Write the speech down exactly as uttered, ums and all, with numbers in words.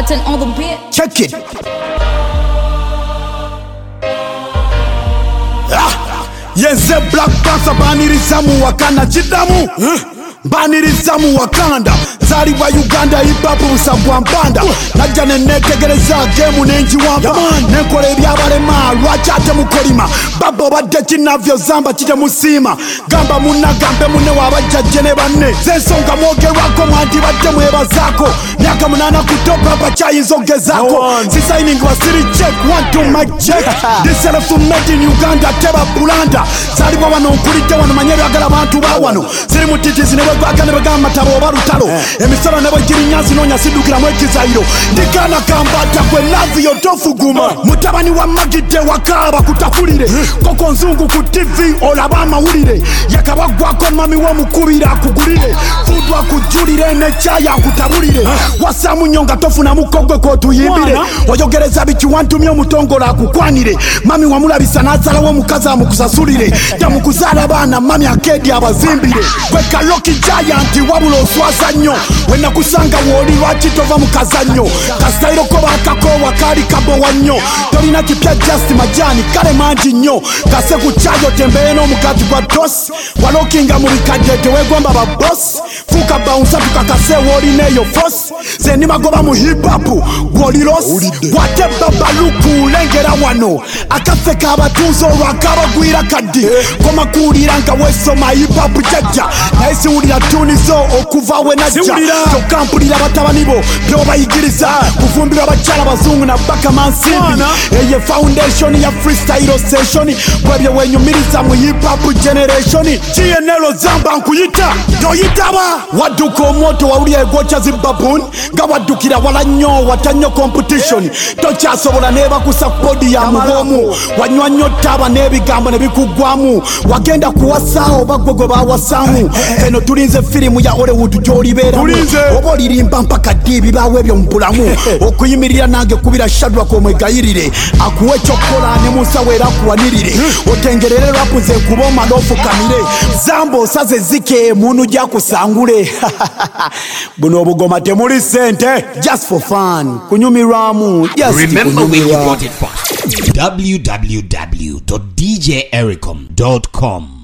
Button on the beat. Check it. Ah, yenze Black Panther baniriza mu Wakanda chidamu. Baniriza mu Wakanda zali wa Uganda hip hop busagwa mpanda najja nenetegereza game nenji wamba nenkole ebyabalema lwachate mukolima babo badde kinavyo zamba kite musima gamba munna gambe munne wabajjajje ne banne zensonga mwogerwako mwanti badde mwebazako myaka munana kutopa bachayizogezako si signing wa city check one to my check this self made in Uganda teba bulanda zali wa wano nkulite wano manyeri agala abantu ba wano ziri mutitizi ne bagane bagamba tabo barutalo emisala nebo girinyazi nonya sidukira mwekizairo ndikana kambata kwe lazi yotofuguma mutabani wa magite wakaba kutafulire koko nzungu ku T V olaba amawulire yakabagwako mami wo mukubira akugulire kudwa kujulire ne chaya akutabulire wasamu nyonga tofuna mukogwe ko tuyimbire oyogereza bichi wantumye omutongola akukwanire mami wamulabisa nazala wo mukaza mukusasulire tamukuzala abana mami akedi abazimbire kwe kaloki giant wabulo swasa nyo wena kusanga woli lwaki tova mukazanyo kastairo ko bakako wakali kabo wanyo tolina kipya just majani kale manji nyo kase kuchayo tembeye no mukati kwa toss walokinga mu bikadete wegomba ba boss fuka bounce tukakase woli neyo force zeni magoba mu hip hop woli loss wate babaluku lengera wano akafeka abatuzo lwakaba gwira kadi koma kulira nga weso ma hip hop jaja naisi ulira tunizo okuva we najja tokampulira batabani bo byo bayigiriza kuvumbira abachala bazungu na baka mansimbi eye foundation ya freestyle session kwebye wenyumiriza mu hip hop generation chienelo zamba nkuyita yoyitaba waduko moto wauliye gocha zimbabun nga wadukira wala nyo watanyo competition tochasobola neba kusapodi ya mugomu wanywa nyotaba nebigambo nebikugwamu wagenda kuwasao bagwegwe bawasamu eno tulinze filimu ya Hollywood joli bera obo lirimba mpaka dibi bawe byo mbulamu okuyimirira nange kubira shadwa ko mwegayirire akuwe chokola ne musa wera kuwanirire otengerere rapu ze kuboma lofu kamire zambo saze zike munu ja kusangule buno bugoma temuli sente just for fun kunyumiramu just remember where you got it from w w w dot d j ericom dot com